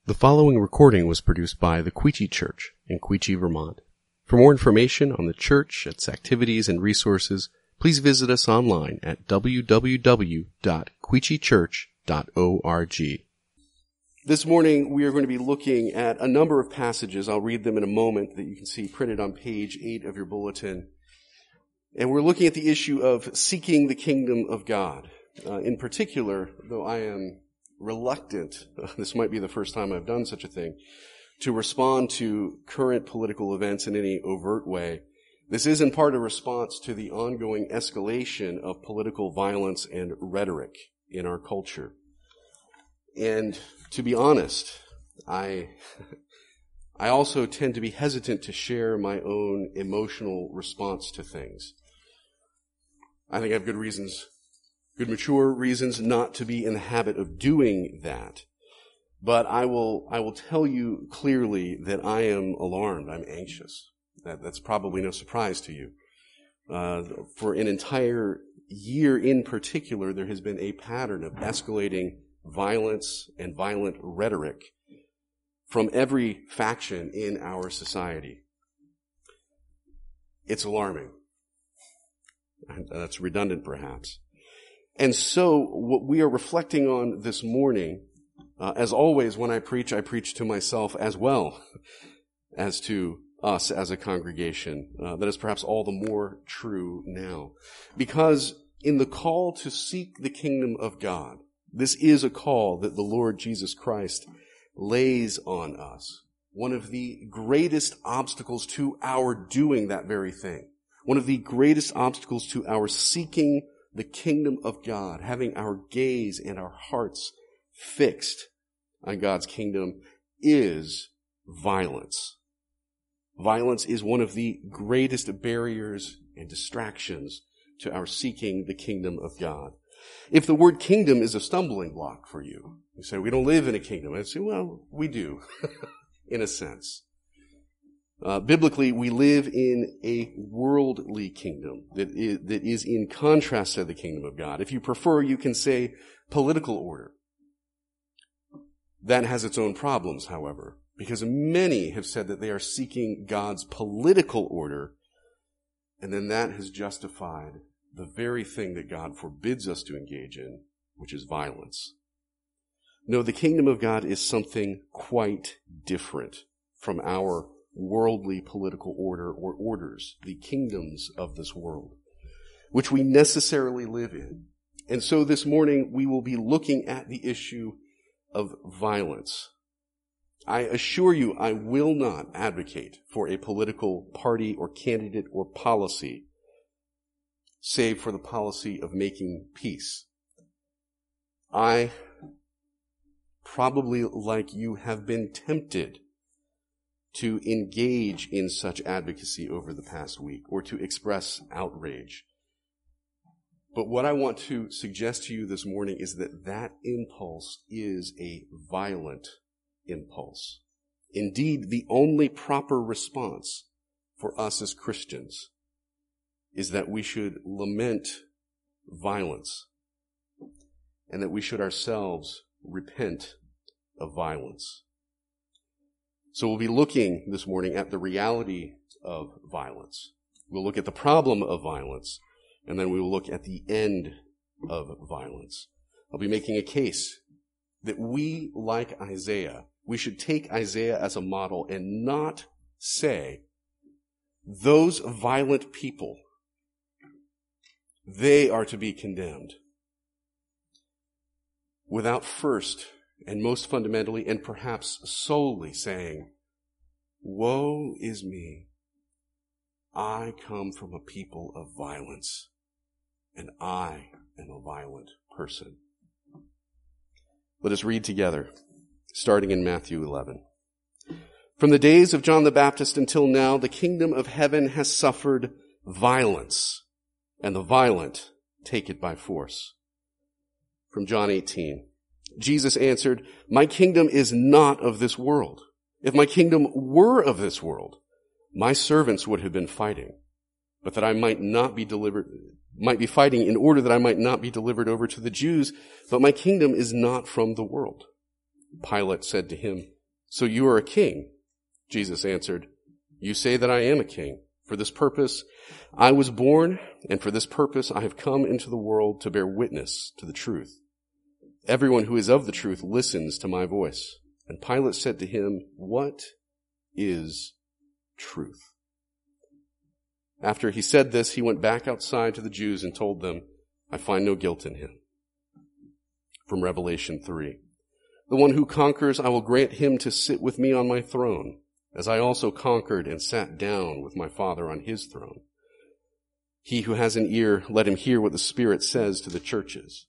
The following recording was produced by the Quechee Church in Quechee, Vermont. For more information on the church, its activities, and resources, please visit us online at www.quecheechurch.org. This morning, we are going to be looking at a number of passages. I'll read them in a moment that you can see printed on page 8 of your bulletin. And we're looking at the issue of seeking the kingdom of God. In particular, though I am reluctant, this might be the first time I've done such a thing, to respond to current political events in any overt way. This is in part a response to the ongoing escalation of political violence and rhetoric in our culture. And to be honest, I also tend to be hesitant to share my own emotional response to things. I think I have good mature reasons not to be in the habit of doing that. But I will tell you clearly that I am alarmed. I'm anxious. That's probably no surprise to you. For an entire year in particular, there has been a pattern of escalating violence and violent rhetoric from every faction in our society. It's alarming. That's redundant, perhaps. And so what we are reflecting on this morning, as always when I preach to myself as well as to us as a congregation. That is perhaps all the more true now. Because in the call to seek the kingdom of God, this is a call that the Lord Jesus Christ lays on us. One of the greatest obstacles to our doing that very thing. One of the greatest obstacles to our seeking the kingdom of God, having our gaze and our hearts fixed on God's kingdom, is violence. Violence is one of the greatest barriers and distractions to our seeking the kingdom of God. If the word kingdom is a stumbling block for you, you say, we don't live in a kingdom. I say, well, we do, in a sense. Biblically, we live in a worldly kingdom that is in contrast to the kingdom of God. If you prefer, you can say political order. That has its own problems, however, because many have said that they are seeking God's political order, and then that has justified the very thing that God forbids us to engage in, which is violence. No, the kingdom of God is something quite different from our worldly political order or orders, the kingdoms of this world, which we necessarily live in. And so this morning we will be looking at the issue of violence. I assure you I will not advocate for a political party or candidate or policy, save for the policy of making peace. I, probably like you, have been tempted to engage in such advocacy over the past week or to express outrage. But what I want to suggest to you this morning is that that impulse is a violent impulse. Indeed, the only proper response for us as Christians is that we should lament violence and that we should ourselves repent of violence. So we'll be looking this morning at the reality of violence. We'll look at the problem of violence, and then we will look at the end of violence. I'll be making a case that we, like Isaiah, we should take Isaiah as a model and not say, those violent people, they are to be condemned, without first and most fundamentally, and perhaps solely, saying, woe is me. I come from a people of violence, and I am a violent person. Let us read together, starting in Matthew 11. From the days of John the Baptist until now, the kingdom of heaven has suffered violence, and the violent take it by force. From John 18. Jesus answered, my kingdom is not of this world. If my kingdom were of this world, my servants would have been fighting, but that I might be fighting in order that I might not be delivered over to the Jews, but my kingdom is not from the world. Pilate said to him, So you are a king. Jesus answered, You say that I am a king. For this purpose I was born, and for this purpose I have come into the world to bear witness to the truth. Everyone who is of the truth listens to my voice. And Pilate said to him, What is truth? After he said this, he went back outside to the Jews and told them, I find no guilt in him. From Revelation 3. The one who conquers, I will grant him to sit with me on my throne, as I also conquered and sat down with my Father on his throne. He who has an ear, let him hear what the Spirit says to the churches.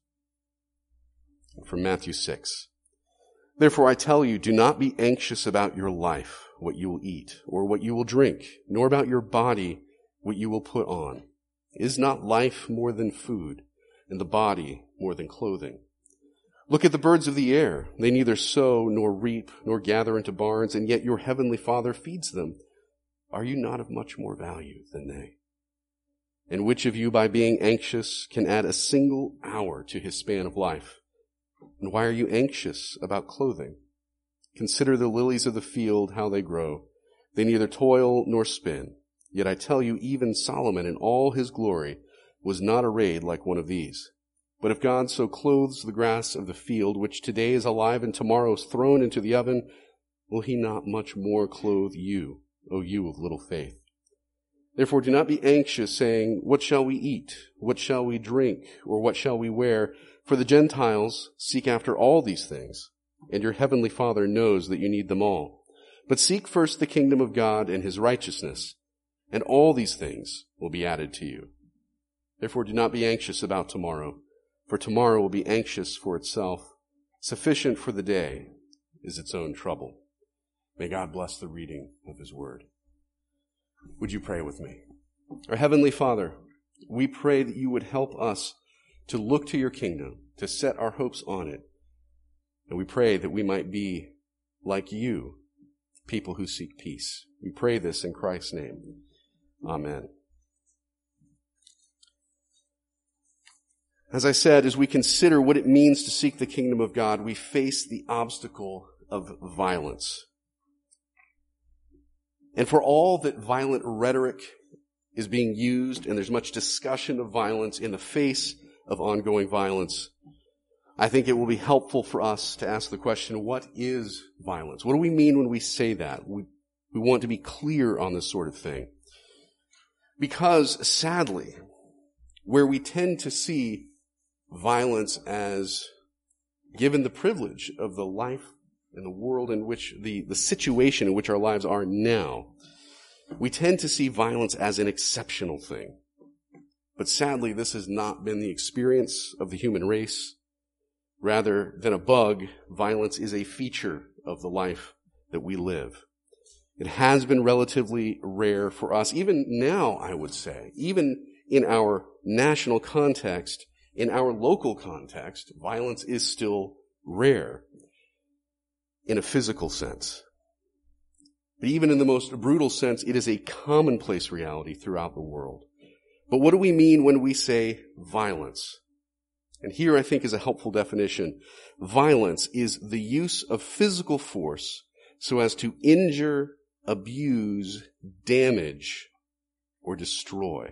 From Matthew 6. Therefore I tell you, do not be anxious about your life, what you will eat, or what you will drink, nor about your body, what you will put on. Is not life more than food, and the body more than clothing? Look at the birds of the air. They neither sow nor reap nor gather into barns, and yet your heavenly Father feeds them. Are you not of much more value than they? And which of you, by being anxious, can add a single hour to his span of life? And why are you anxious about clothing? Consider the lilies of the field, how they grow. They neither toil nor spin. Yet I tell you, even Solomon in all his glory was not arrayed like one of these. But if God so clothes the grass of the field, which today is alive and tomorrow is thrown into the oven, will he not much more clothe you, O you of little faith? Therefore do not be anxious, saying, What shall we eat? What shall we drink? Or what shall we wear? For the Gentiles seek after all these things, and your heavenly Father knows that you need them all. But seek first the kingdom of God and his righteousness, and all these things will be added to you. Therefore do not be anxious about tomorrow, for tomorrow will be anxious for itself. Sufficient for the day is its own trouble. May God bless the reading of his word. Would you pray with me? Our Heavenly Father, we pray that you would help us to look to your kingdom, to set our hopes on it. And we pray that we might be like you, people who seek peace. We pray this in Christ's name. Amen. As I said, as we consider what it means to seek the kingdom of God, we face the obstacle of violence. And for all that violent rhetoric is being used, and there's much discussion of violence in the face of ongoing violence, I think it will be helpful for us to ask the question, what is violence? What do we mean when we say that? We want to be clear on this sort of thing. Because, sadly, where we tend to see violence as given the privilege of the life and the world in which, the situation in which our lives are now, we tend to see violence as an exceptional thing. But sadly, this has not been the experience of the human race. Rather than a bug, violence is a feature of the life that we live. It has been relatively rare for us, even now, I would say, even in our national context, in our local context, violence is still rare in a physical sense. But even in the most brutal sense, it is a commonplace reality throughout the world. But what do we mean when we say violence? And here I think is a helpful definition. Violence is the use of physical force so as to injure, abuse, damage, or destroy.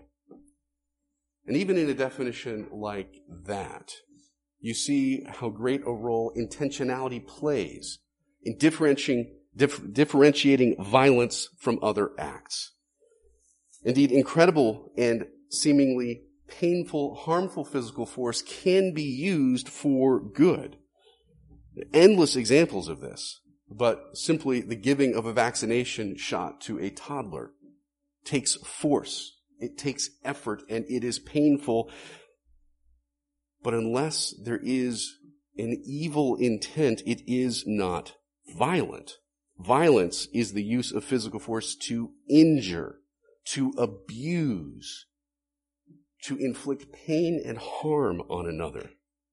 And even in a definition like that, you see how great a role intentionality plays in differentiating violence from other acts. Indeed, incredible and seemingly painful, harmful physical force can be used for good. Endless examples of this, but simply the giving of a vaccination shot to a toddler takes force. It takes effort and it is painful. But unless there is an evil intent, it is not violent. Violence is the use of physical force to injure, to abuse, to inflict pain and harm on another.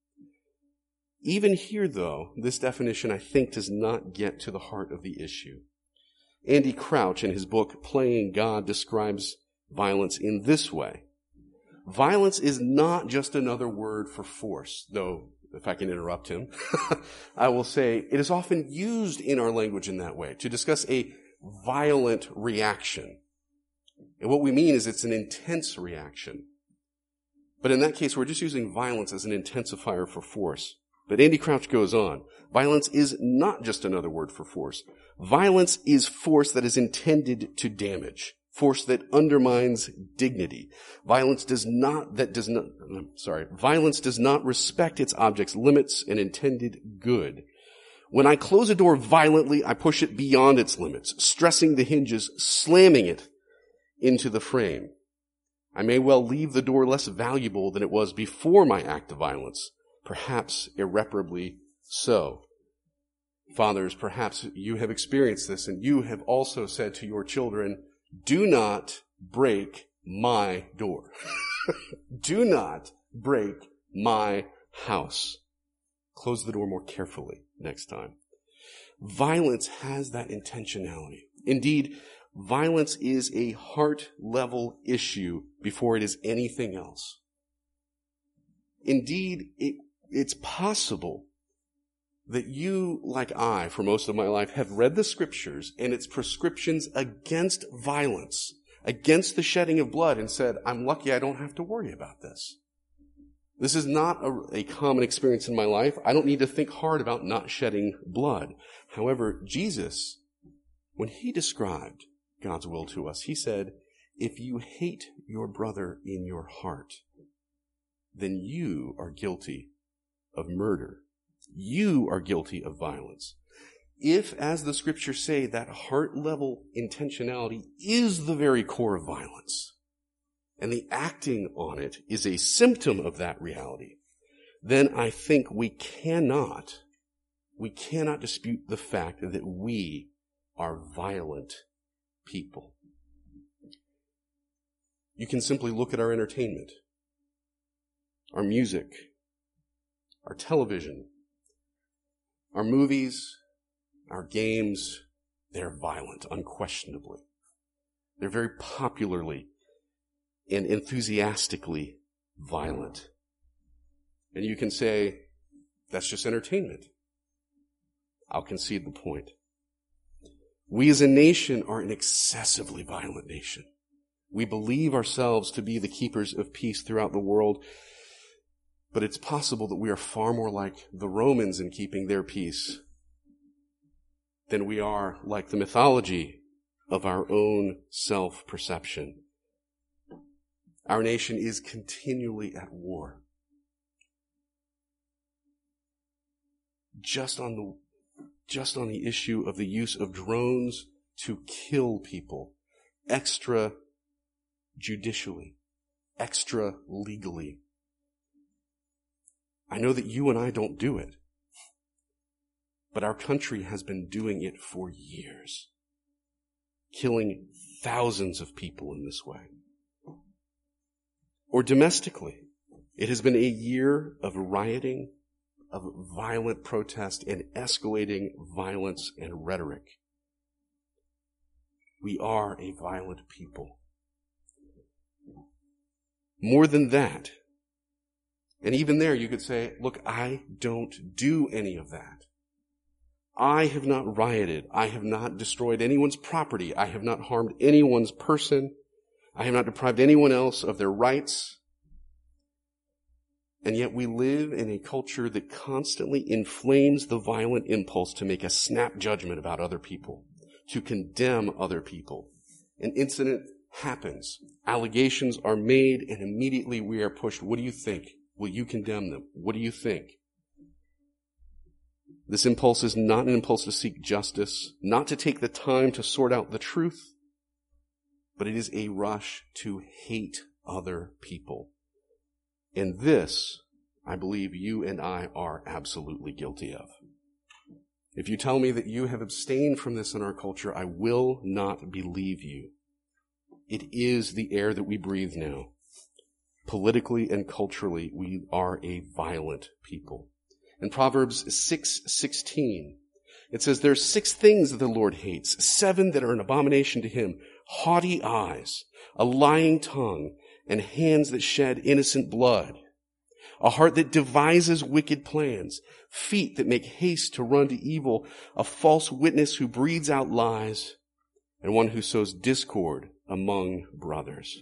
Even here, though, this definition, I think, does not get to the heart of the issue. Andy Crouch, in his book, Playing God, describes violence in this way. Violence is not just another word for force, though if I can interrupt him, I will say it is often used in our language in that way, to discuss a violent reaction. And what we mean is it's an intense reaction. But in that case, we're just using violence as an intensifier for force. But Andy Crouch goes on. Violence is not just another word for force. Violence is force that is intended to damage. Force that undermines dignity. Violence does not respect its object's limits and intended good. When I close a door violently, I push it beyond its limits, stressing the hinges, slamming it into the frame. I may well leave the door less valuable than it was before my act of violence, perhaps irreparably so. Fathers, perhaps you have experienced this, and you have also said to your children, do not break my door. Do not break my house. Close the door more carefully next time. Violence has that intentionality. Indeed, violence is a heart-level issue before it is anything else. Indeed, it's possible that you, like I, for most of my life, have read the scriptures and its prescriptions against violence, against the shedding of blood, and said, I'm lucky I don't have to worry about this. This is not a common experience in my life. I don't need to think hard about not shedding blood. However, Jesus, when he described God's will to us, he said, if you hate your brother in your heart, then you are guilty of murder. You are guilty of violence. If, as the scriptures say, that heart-level intentionality is the very core of violence, and the acting on it is a symptom of that reality, then I think we cannot dispute the fact that we are violent people. You can simply look at our entertainment, our music, our television, our movies, our games. They're violent, unquestionably. They're very popularly and enthusiastically violent. And you can say, that's just entertainment. I'll concede the point. We as a nation are an excessively violent nation. We believe ourselves to be the keepers of peace throughout the world, but it's possible that we are far more like the Romans in keeping their peace than we are like the mythology of our own self-perception. Our nation is continually at war. Just on the issue of the use of drones to kill people extrajudicially, extra legally. I know that you and I don't do it, but our country has been doing it for years, killing thousands of people in this way. Or domestically, it has been a year of rioting, of violent protest, and escalating violence and rhetoric. We are a violent people. More than that, and even there you could say, look, I don't do any of that. I have not rioted. I have not destroyed anyone's property. I have not harmed anyone's person. I have not deprived anyone else of their rights. And yet we live in a culture that constantly inflames the violent impulse to make a snap judgment about other people, to condemn other people. An incident happens. Allegations are made, and immediately we are pushed. What do you think? Will you condemn them? What do you think? This impulse is not an impulse to seek justice, not to take the time to sort out the truth, but it is a rush to hate other people. And this, I believe you and I are absolutely guilty of. If you tell me that you have abstained from this in our culture, I will not believe you. It is the air that we breathe now. Politically and culturally, we are a violent people. In Proverbs 6:16, it says, there are 6 things that the Lord hates, 7 that are an abomination to him: haughty eyes, a lying tongue, and hands that shed innocent blood. a heart that devises wicked plans, feet that make haste to run to evil, a false witness who breathes out lies, and one who sows discord among brothers.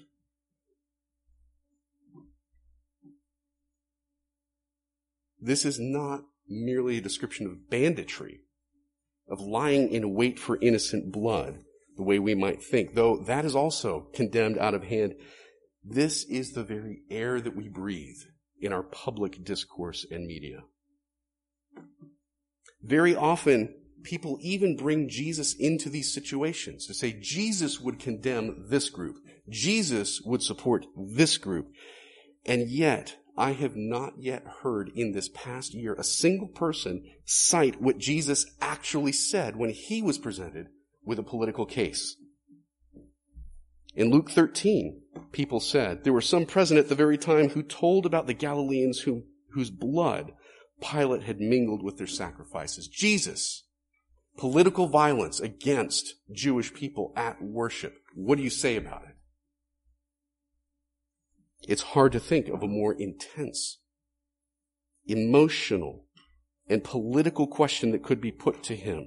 This is not merely a description of banditry, of lying in wait for innocent blood, the way we might think, though that is also condemned out of hand. This is the very air that we breathe in our public discourse and media. Very often, people even bring Jesus into these situations to say Jesus would condemn this group. Jesus would support this group. And yet, I have not yet heard in this past year a single person cite what Jesus actually said when he was presented with a political case. In Luke 13, people said, there were some present at the very time who told about the Galileans whose blood Pilate had mingled with their sacrifices. Jesus, political violence against Jewish people at worship. What do you say about it? It's hard to think of a more intense, emotional, and political question that could be put to him.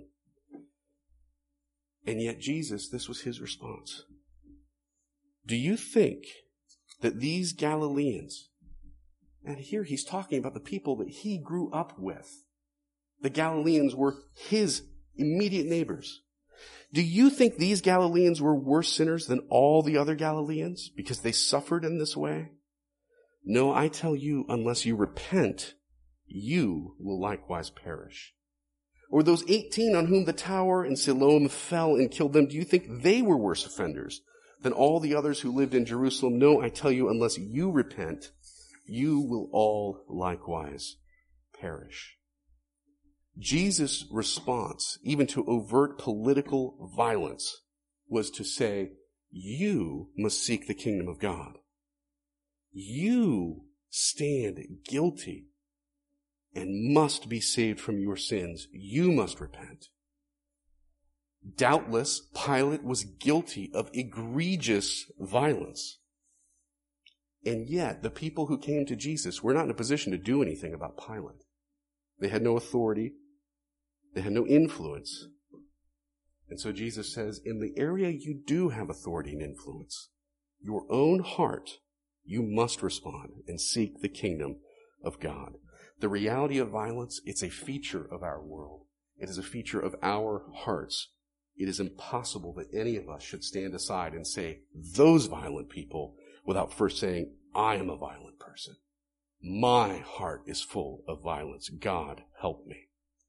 And yet Jesus, this was his response. Do you think that these Galileans, and here he's talking about the people that he grew up with, the Galileans were his immediate neighbors. Do you think these Galileans were worse sinners than all the other Galileans because they suffered in this way? No, I tell you, unless you repent, you will likewise perish. Or those 18 on whom the tower in Siloam fell and killed them, do you think they were worse offenders than all the others who lived in Jerusalem? No, I tell you, unless you repent, you will all likewise perish. Jesus' response, even to overt political violence, was to say, you must seek the kingdom of God. You stand guilty and must be saved from your sins. You must repent. Doubtless, Pilate was guilty of egregious violence. And yet, the people who came to Jesus were not in a position to do anything about Pilate. They had no authority. They had no influence. And so Jesus says, in the area you do have authority and influence, your own heart, you must respond and seek the kingdom of God. The reality of violence, it's a feature of our world. It is a feature of our hearts. It is impossible that any of us should stand aside and say, those violent people, without first saying, I am a violent person. My heart is full of violence. God, help me.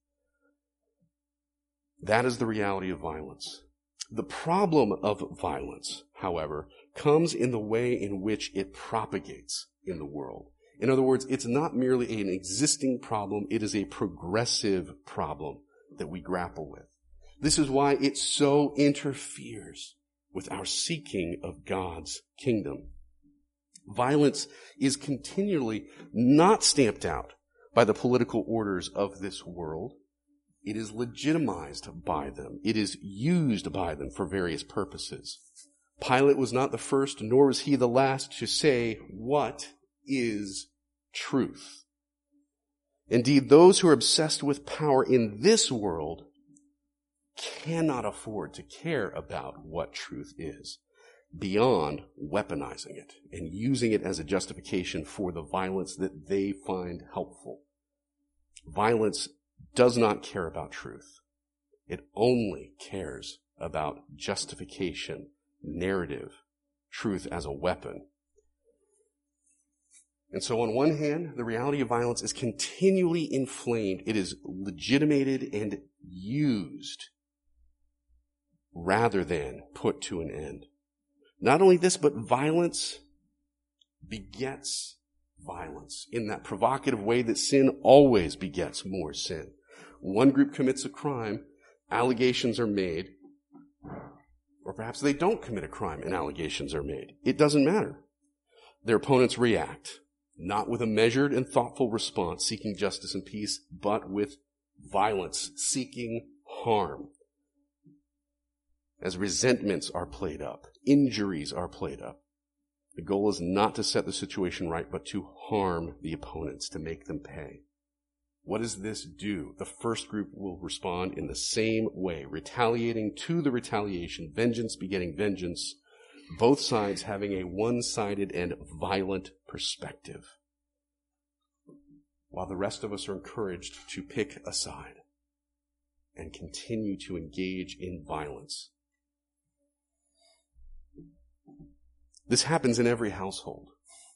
That is the reality of violence. The problem of violence, however, comes in the way in which it propagates in the world. In other words, it's not merely an existing problem, it is a progressive problem that we grapple with. This is why it so interferes with our seeking of God's kingdom. Violence is continually not stamped out by the political orders of this world. It is legitimized by them. It is used by them for various purposes. Pilate was not the first, nor was he the last to say, what is truth? Indeed, those who are obsessed with power in this world cannot afford to care about what truth is beyond weaponizing it and using it as a justification for the violence that they find helpful. Violence does not care about truth. It only cares about justification, narrative, truth as a weapon. And so on one hand, the reality of violence is continually inflamed. It is legitimated and used rather than put to an end. Not only this, but violence begets violence in that provocative way that sin always begets more sin. One group commits a crime, allegations are made, or perhaps they don't commit a crime and allegations are made. It doesn't matter. Their opponents react, not with a measured and thoughtful response seeking justice and peace, but with violence, seeking harm. As resentments are played up, injuries are played up. The goal is not to set the situation right, but to harm the opponents, to make them pay. What does this do? The first group will respond in the same way, retaliating to the retaliation, vengeance begetting vengeance, both sides having a one-sided and violent perspective, while the rest of us are encouraged to pick a side and continue to engage in violence. This happens in every household.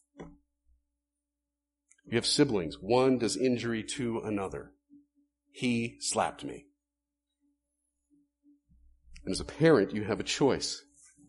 You have siblings. One does injury to another. He slapped me. And as a parent, you have a choice.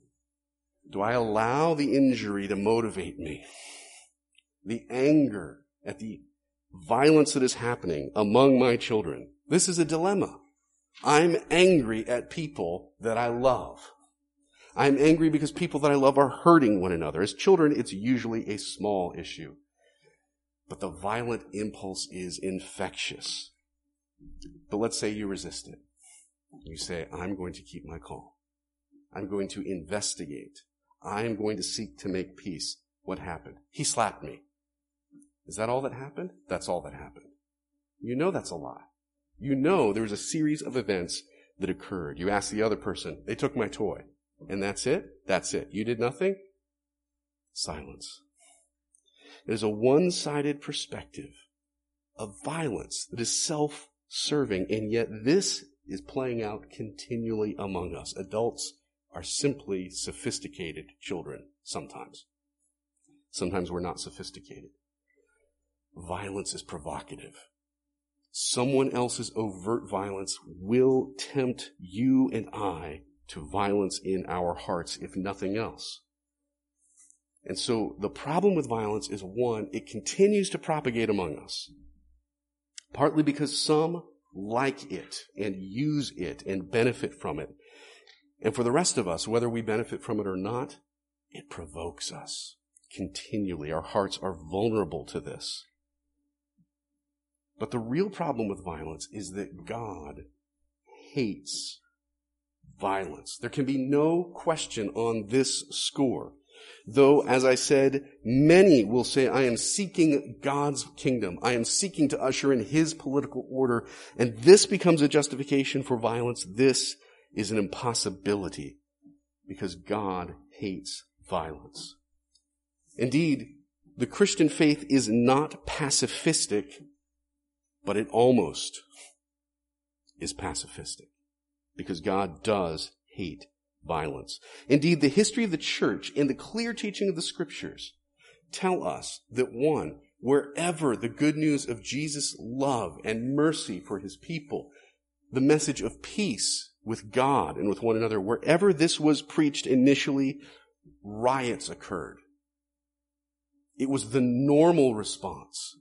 Do I allow the injury to motivate me? The anger at the violence that is happening among my children. This is a dilemma. I'm angry at people that I love. I'm angry because people that I love are hurting one another. As children, it's usually a small issue. But the violent impulse is infectious. But let's say you resist it. You say, I'm going to keep my calm. I'm going to investigate. I'm going to seek to make peace. What happened? He slapped me. Is that all that happened? That's all that happened. You know that's a lie. You know there was a series of events that occurred. You ask the other person, they took my toy. And that's it? That's it. You did nothing? Silence. It is a one-sided perspective of violence that is self-serving, and yet this is playing out continually among us. Adults are simply sophisticated children sometimes. Sometimes we're not sophisticated. Violence is provocative. Someone else's overt violence will tempt you and I to violence in our hearts, if nothing else. And so the problem with violence is, one, it continues to propagate among us, partly because some like it and use it and benefit from it. And for the rest of us, whether we benefit from it or not, it provokes us continually. Our hearts are vulnerable to this. But the real problem with violence is that God hates violence. There can be no question on this score. Though, as I said, many will say, I am seeking God's kingdom. I am seeking to usher in His political order. And this becomes a justification for violence. This is an impossibility because God hates violence. Indeed, the Christian faith is not pacifistic, but it almost is pacifistic because God does hate violence. Indeed, the history of the church and the clear teaching of the scriptures tell us that, one, wherever the good news of Jesus' love and mercy for His people, the message of peace with God and with one another, wherever this was preached initially, riots occurred. It was the normal response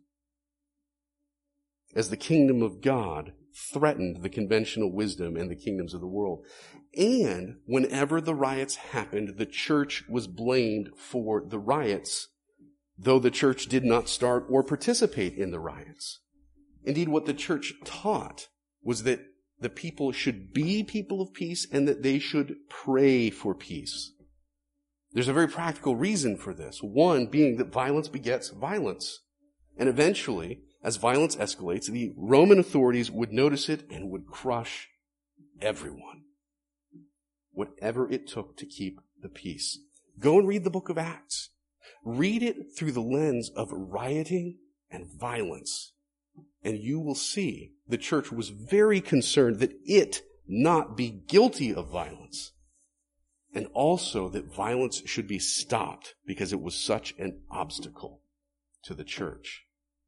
as the kingdom of God threatened the conventional wisdom and the kingdoms of the world. And whenever the riots happened, the church was blamed for the riots, though the church did not start or participate in the riots. Indeed, what the church taught was that the people should be people of peace and that they should pray for peace. There's a very practical reason for this. One being that violence begets violence. And eventually, as violence escalates, the Roman authorities would notice it and would crush everyone. Whatever it took to keep the peace. Go and read the book of Acts. Read it through the lens of rioting and violence. And you will see the church was very concerned that it not be guilty of violence. And also that violence should be stopped because it was such an obstacle to the church.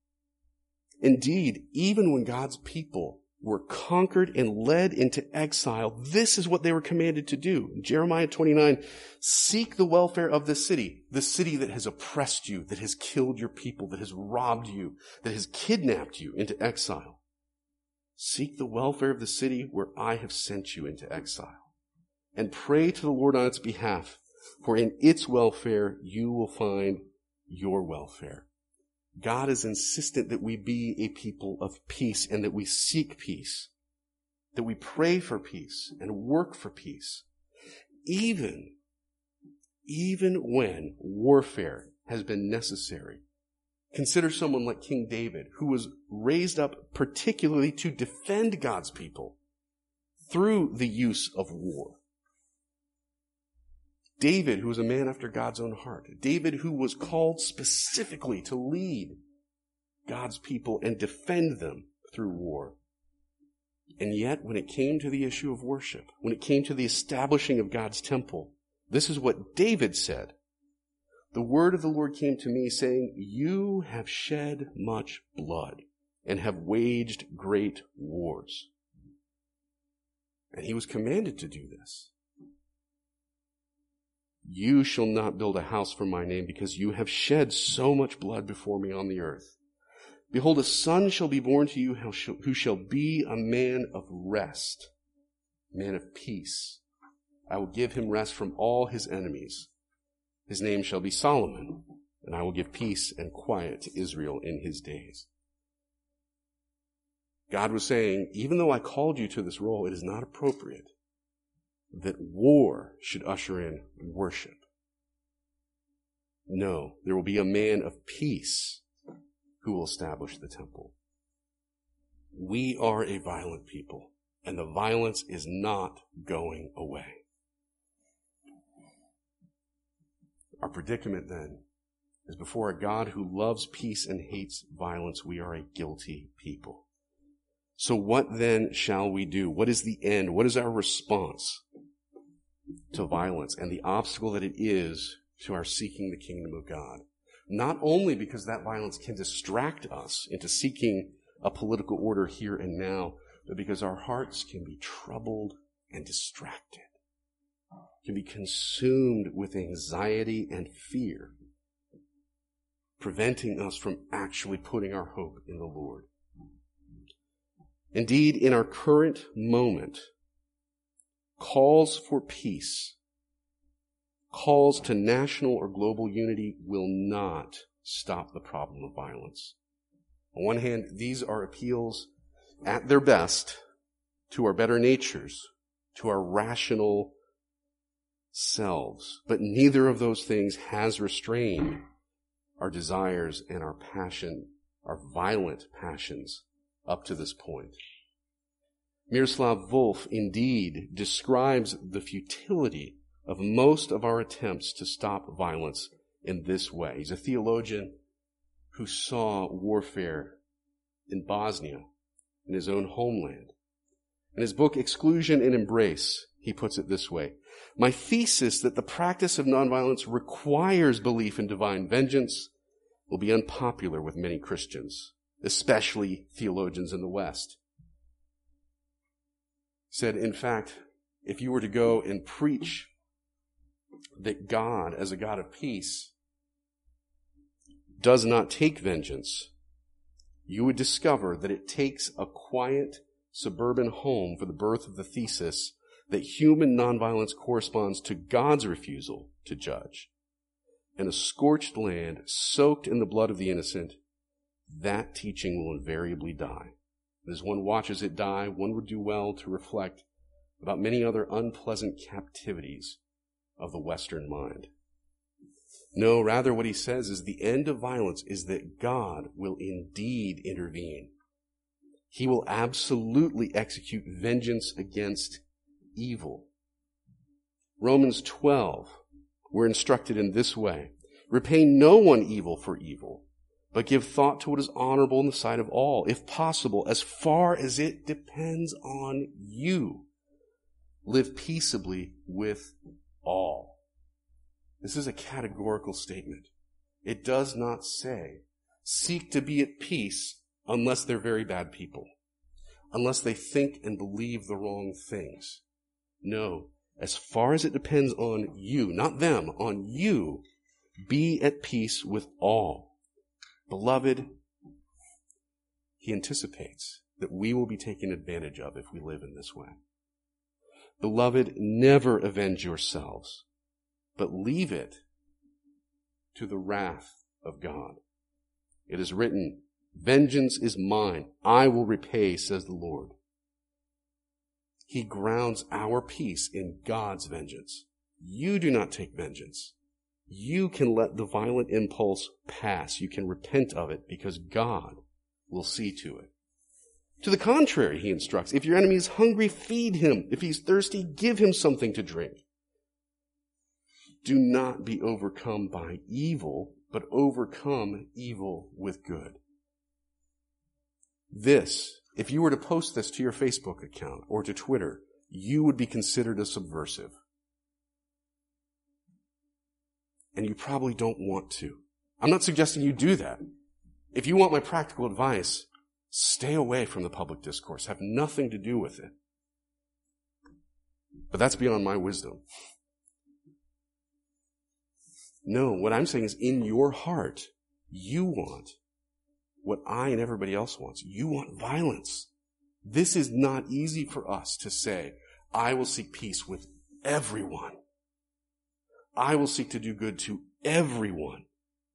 Indeed, even when God's people were conquered and led into exile, this is what they were commanded to do. In Jeremiah 29, seek the welfare of the city that has oppressed you, that has killed your people, that has robbed you, that has kidnapped you into exile. Seek the welfare of the city where I have sent you into exile. And pray to the Lord on its behalf, for in its welfare you will find your welfare. God is insistent that we be a people of peace and that we seek peace, that we pray for peace and work for peace, even even when warfare has been necessary. Consider someone like King David, who was raised up particularly to defend God's people through the use of war. David, who was a man after God's own heart. David, who was called specifically to lead God's people and defend them through war. And yet, when it came to the issue of worship, when it came to the establishing of God's temple, this is what David said. The word of the Lord came to me, saying, "You have shed much blood and have waged great wars." And he was commanded to do this. "You shall not build a house for my name, because you have shed so much blood before me on the earth. Behold, a son shall be born to you who shall be a man of rest, man of peace. I will give him rest from all his enemies. His name shall be Solomon, and I will give peace and quiet to Israel in his days." God was saying, even though I called you to this role, it is not appropriate that war should usher in worship. No, there will be a man of peace who will establish the temple. We are a violent people, and the violence is not going away. Our predicament then is before a God who loves peace and hates violence, we are a guilty people. So what then shall we do? What is the end? What is our response to violence and the obstacle that it is to our seeking the kingdom of God? Not only because that violence can distract us into seeking a political order here and now, but because our hearts can be troubled and distracted, can be consumed with anxiety and fear, preventing us from actually putting our hope in the Lord. Indeed, in our current moment, calls for peace, calls to national or global unity will not stop the problem of violence. On one hand, these are appeals at their best to our better natures, to our rational selves, but neither of those things has restrained our desires and our passion, our violent passions up to this point. Miroslav Volf indeed describes the futility of most of our attempts to stop violence in this way. He's a theologian who saw warfare in Bosnia, in his own homeland. In his book, Exclusion and Embrace, he puts it this way: "My thesis that the practice of nonviolence requires belief in divine vengeance will be unpopular with many Christians, especially theologians in the West." He said, in fact, if you were to go and preach that God, as a God of peace, does not take vengeance, you would discover that it takes a quiet suburban home for the birth of the thesis that human nonviolence corresponds to God's refusal to judge. And a scorched land soaked in the blood of the innocent, that teaching will invariably die. As one watches it die, one would do well to reflect about many other unpleasant captivities of the Western mind. No, rather what he says is the end of violence is that God will indeed intervene. He will absolutely execute vengeance against evil. Romans 12, we're instructed in this way: "Repay no one evil for evil, but give thought to what is honorable in the sight of all. If possible, as far as it depends on you, live peaceably with all." This is a categorical statement. It does not say, seek to be at peace unless they're very bad people, unless they think and believe the wrong things. No, as far as it depends on you, not them, on you, be at peace with all. Beloved, he anticipates that we will be taken advantage of if we live in this way. Beloved, never avenge yourselves, but leave it to the wrath of God. It is written, "Vengeance is mine, I will repay, says the Lord." He grounds our peace in God's vengeance, You do not take vengeance. You can let the violent impulse pass. You can repent of it because God will see to it. To the contrary, he instructs, if your enemy is hungry, feed him. If he's thirsty, give him something to drink. Do not be overcome by evil, but overcome evil with good. This, if you were to post this to your Facebook account or to Twitter, you would be considered a subversive. And you probably don't want to. I'm not suggesting you do that. If you want my practical advice, stay away from the public discourse. Have nothing to do with it. But that's beyond my wisdom. No, what I'm saying is in your heart, you want what I and everybody else wants. You want violence. This is not easy for us to say, I will seek peace with everyone. I will seek to do good to everyone.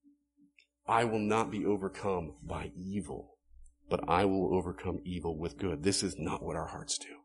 I will not be overcome by evil, but I will overcome evil with good. This is not what our hearts do.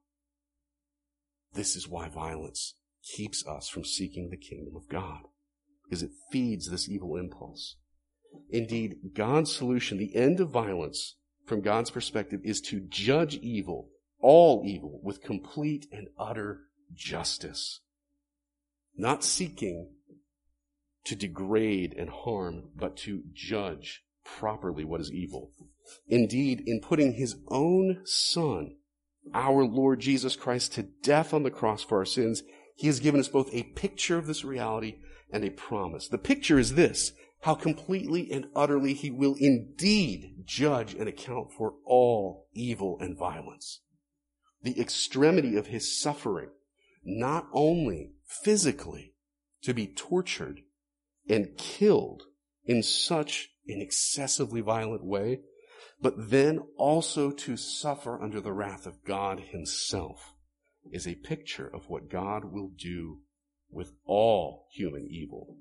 This is why violence keeps us from seeking the kingdom of God, because it feeds this evil impulse. Indeed, God's solution, the end of violence from God's perspective, is to judge evil, all evil, with complete and utter justice. Not seeking to degrade and harm, but to judge properly what is evil. Indeed, in putting his own Son, our Lord Jesus Christ, to death on the cross for our sins, he has given us both a picture of this reality and a promise. The picture is this: how completely and utterly he will indeed judge and account for all evil and violence. The extremity of his suffering, not only physically to be tortured and killed in such an excessively violent way, but then also to suffer under the wrath of God himself, is a picture of what God will do with all human evil.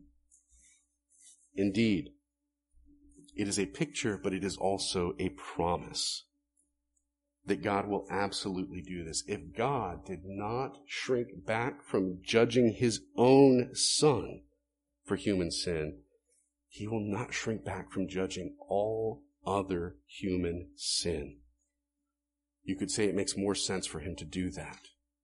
Indeed, it is a picture, but it is also a promise that God will absolutely do this. If God did not shrink back from judging his own Son for human sin, he will not shrink back from judging all other human sin. You could say it makes more sense for him to do that,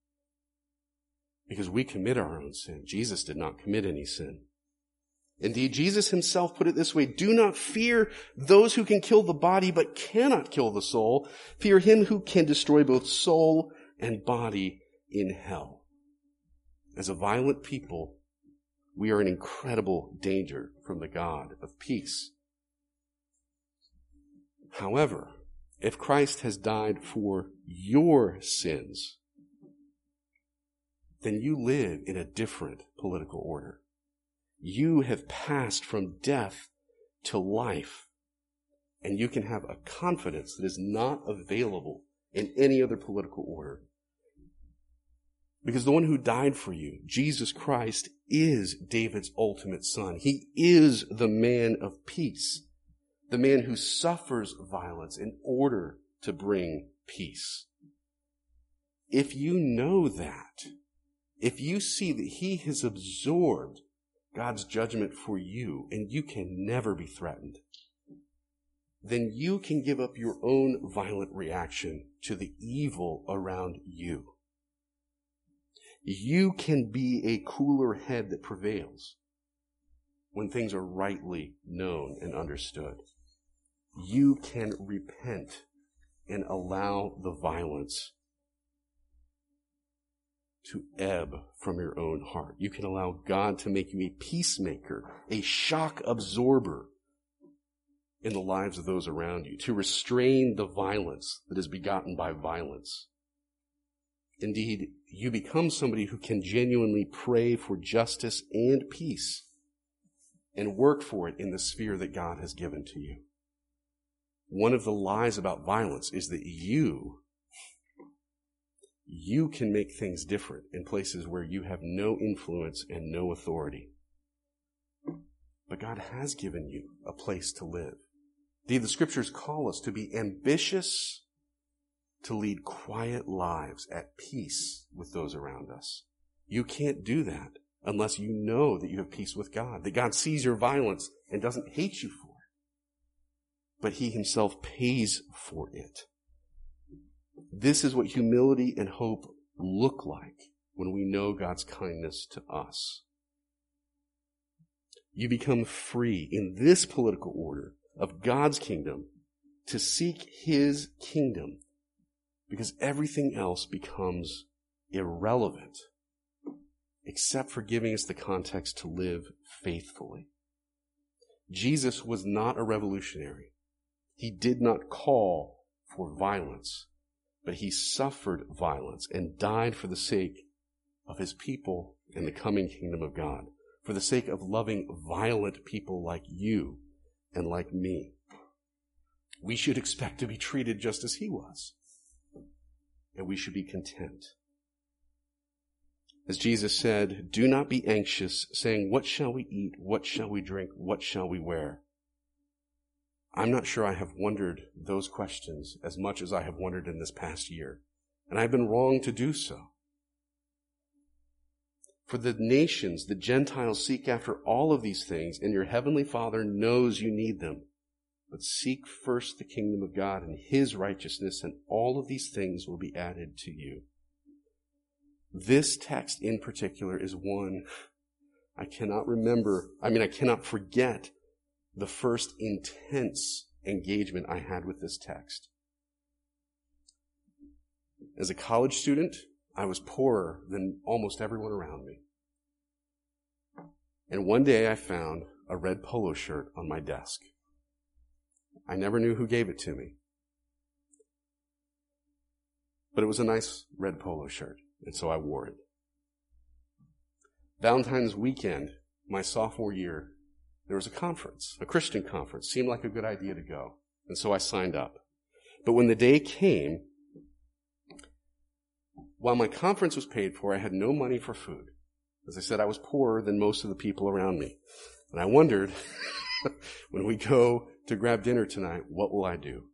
because we commit our own sin. Jesus did not commit any sin. Indeed, Jesus himself put it this way: do not fear those who can kill the body but cannot kill the soul. Fear him who can destroy both soul and body in hell. As a violent people, we are in incredible danger from the God of peace. However, if Christ has died for your sins, then you live in a different political order. You have passed from death to life, and you can have a confidence that is not available in any other political order. Because the one who died for you, Jesus Christ, is David's ultimate son. He is the man of peace, the man who suffers violence in order to bring peace. If you know that, if you see that he has absorbed God's judgment for you, and you can never be threatened, then you can give up your own violent reaction to the evil around you. You can be a cooler head that prevails when things are rightly known and understood. You can repent and allow the violence to ebb from your own heart. You can allow God to make you a peacemaker, a shock absorber in the lives of those around you, to restrain the violence that is begotten by violence. Indeed, you become somebody who can genuinely pray for justice and peace and work for it in the sphere that God has given to you. One of the lies about violence is that you can make things different in places where you have no influence and no authority. But God has given you a place to live. Indeed, the scriptures call us to be ambitious, to lead quiet lives at peace with those around us. You can't do that unless you know that you have peace with God, that God sees your violence and doesn't hate you for it, but he himself pays for it. This is what humility and hope look like when we know God's kindness to us. You become free in this political order of God's kingdom to seek his kingdom, because everything else becomes irrelevant except for giving us the context to live faithfully. Jesus was not a revolutionary. He did not call for violence, but he suffered violence and died for the sake of his people and the coming kingdom of God, for the sake of loving violent people like you and like me. We should expect to be treated just as he was, and we should be content. As Jesus said, do not be anxious, saying, what shall we eat? What shall we drink? What shall we wear? I'm not sure I have wondered those questions as much as I have wondered in this past year, and I've been wrong to do so. For the nations, the Gentiles, seek after all of these things, and your heavenly Father knows you need them. But seek first the kingdom of God and his righteousness, and all of these things will be added to you. This text in particular is one I cannot forget the first intense engagement I had with this text. As a college student, I was poorer than almost everyone around me. And one day I found a red polo shirt on my desk. I never knew who gave it to me. But it was a nice red polo shirt, and so I wore it. Valentine's weekend, my sophomore year, there was a conference, a Christian conference. Seemed like a good idea to go, and so I signed up. But when the day came, while my conference was paid for, I had no money for food. As I said, I was poorer than most of the people around me. And I wondered, when we go to grab dinner tonight, what will I do?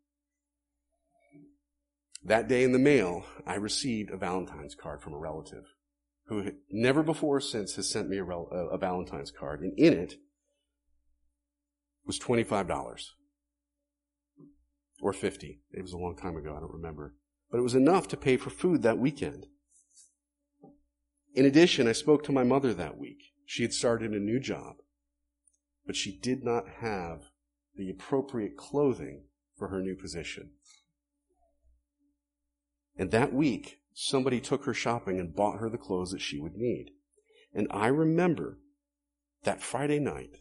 That day in the mail, I received a Valentine's card from a relative who never before or since has sent me a Valentine's card. And in it was $25 or $50. It was a long time ago. I don't remember. But it was enough to pay for food that weekend. In addition, I spoke to my mother that week. She had started a new job, but she did not have the appropriate clothing for her new position. And that week, somebody took her shopping and bought her the clothes that she would need. And I remember that Friday night,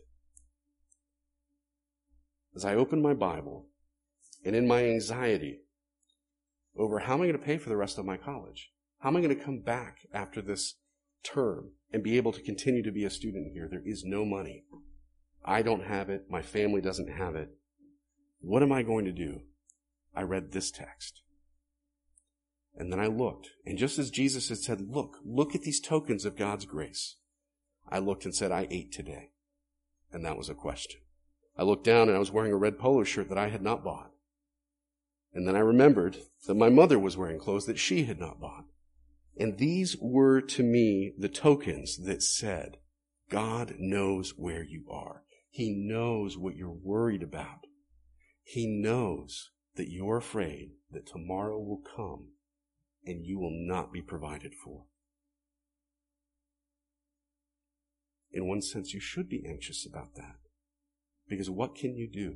as I opened my Bible, and in my anxiety over how am I going to pay for the rest of my college? How am I going to come back after this term and be able to continue to be a student here? There is no money. I don't have it. My family doesn't have it. What am I going to do? I read this text. And then I looked, and just as Jesus had said, look at these tokens of God's grace, I looked and said, I ate today. And that was a question. I looked down and I was wearing a red polo shirt that I had not bought. And then I remembered that my mother was wearing clothes that she had not bought. And these were to me the tokens that said, God knows where you are. He knows what you're worried about. He knows that you're afraid that tomorrow will come and you will not be provided for. In one sense, you should be anxious about that. Because what can you do?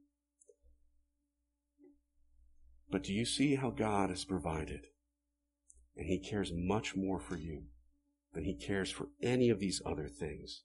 But do you see how God has provided? And he cares much more for you than he cares for any of these other things.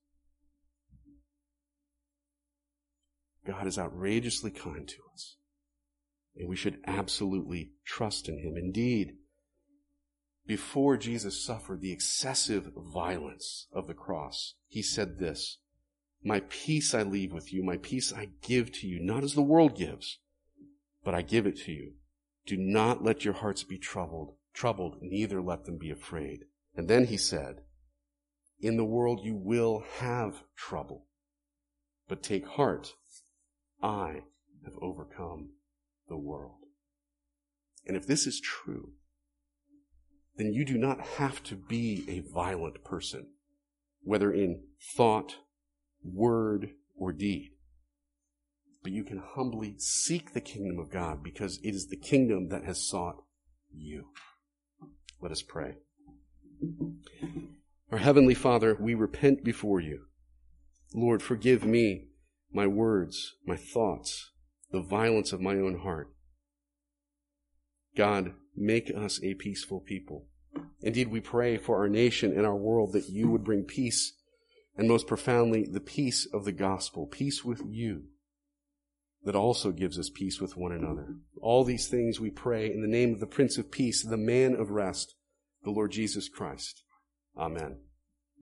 God is outrageously kind to us. And we should absolutely trust in him. Indeed, before Jesus suffered the excessive violence of the cross, he said this, my peace I leave with you, my peace I give to you, not as the world gives, but I give it to you. Do not let your hearts be troubled, neither let them be afraid. And then he said, in the world you will have trouble, but take heart, I have overcome the world. And if this is true, then you do not have to be a violent person whether in thought, word, or deed. But you can humbly seek the kingdom of God because it is the kingdom that has sought you. Let us pray. Our Heavenly Father, we repent before you. Lord, forgive me, my words, my thoughts, the violence of my own heart. God, make us a peaceful people. Indeed, we pray for our nation and our world that you would bring peace, and most profoundly, the peace of the gospel, peace with you, that also gives us peace with one another. All these things we pray in the name of the Prince of Peace, the man of rest, the Lord Jesus Christ. Amen.